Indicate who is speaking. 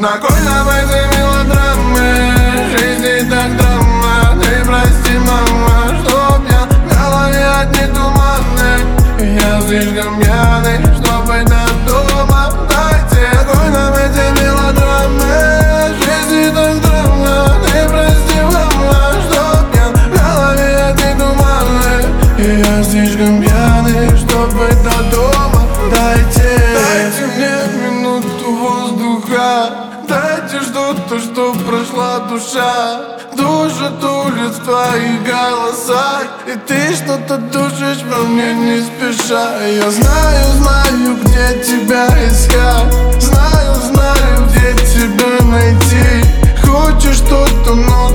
Speaker 1: На кой нам эти мелодрамы? Жизни так драма. Ты прости, мама, что пьян. В голове одни туманы. Я слишком пьяный, чтоб быть дома. Дайте, на кой нам эти мелодрамы? Жизни так драма. Ты прости, мама, что пьян. В голове одни туманы. Я слишком пьяный, чтоб быть дома. Дайте мне минуту воздуха. Дайте что-то, чтоб прошла душа. Душат улиц в твоих голосах. И ты что-то душишь во мне не спеша. Я знаю, где тебя искать. Знаю, где тебя найти. Хочешь что-то, но